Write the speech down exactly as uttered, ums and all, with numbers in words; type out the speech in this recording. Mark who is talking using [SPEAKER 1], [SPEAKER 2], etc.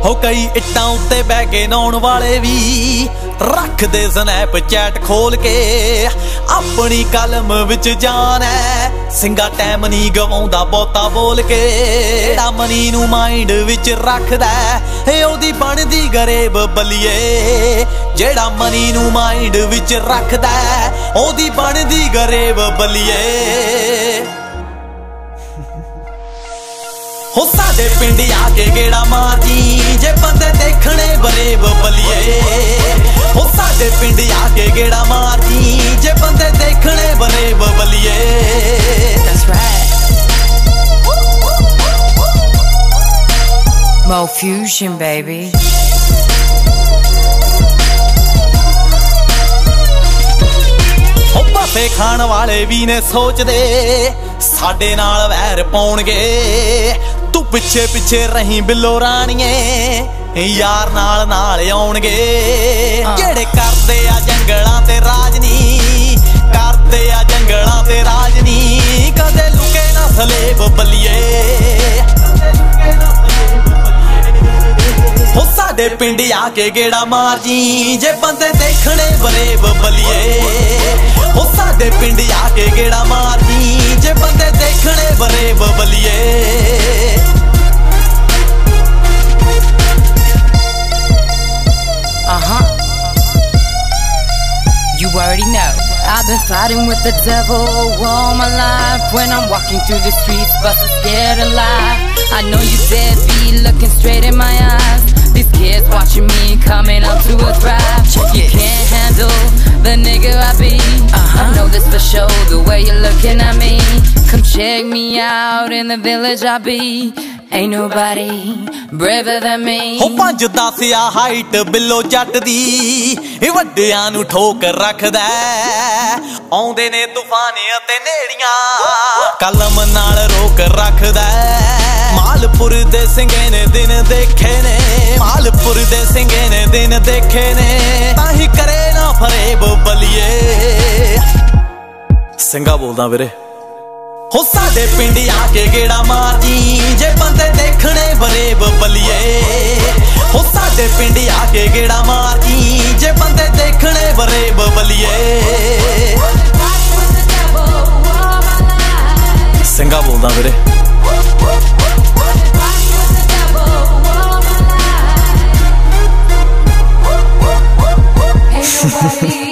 [SPEAKER 1] हो कई इट्टां उत्ते बह के नौण वाले भी रख दे स्नैपचैट खोल के अपनी कलम विच जान है सिंगा टैम नहीं गवाउंदा बहुता बोल के जेड़ा मनी नू माइंड विच रखदा है ओदी बनदी गरीब बलिए जेड़ा मनी नू माइंड विच रखदा है ओदी बनदी गरीब बलिए हो साडे पिंड आके गेड़ा मारदी जे बंदे देखने बरेब बलिए हो साडे पिंड आके गेड़ा मारदी जे बंदे देखने बरेब बलिए
[SPEAKER 2] That's right. Mo Fusion baby.
[SPEAKER 1] हो पासे खाण वाले भी ने सोचदे साडे नाल वैर पाउणगे तू पिछे पिछे रही बिल्लो राणीए यार नाल नाल आउणगे जेड़े करदे आ जंगलां ते राजनी करदे आ जंगलां ते राजनी कदे लुके ना सलेब बलिए हो साडे पिंड आके गेड़ा मार जी जे बंदे देखने बरेब बलिए हो साडे पिंड आके गेड़ा मार जी जे बंदे देखने बरेब बलिए
[SPEAKER 2] Uh-huh. You already know. I've been fighting with the devil all my life. When I'm walking through the streets, bustin' scared alive. I know you deadbeat, looking straight in my eyes. These kids watching me coming up to a thrive. You can't handle the nigga I be. uh-huh. I know this for sure, the way you're looking at me. Come check me out in the village I be. Ain't nobody braver than me.
[SPEAKER 1] हो पंज दस आ height बिल्लो जट दी ए वड्डियां नू ठोक रखदा आउंदे ने तूफान ते नेड़ियां कलम नाल रोक रखदा मालपुर दे सिंगे ने दिन देखे ने मालपुर दे सिंगे ने दिन देखे ने ताही करे ना फरेब बलिए सिंगा बोलदा वीरे हो साडे पिंड आके गेड़ा मार जी जे बंदे देखने बरेब बलिए हो साडे पिंड आके गेड़ा मार जी जे बंदे देखने बरेब बलिए सिंगा बोलदा वीरे
[SPEAKER 2] Ain't nobody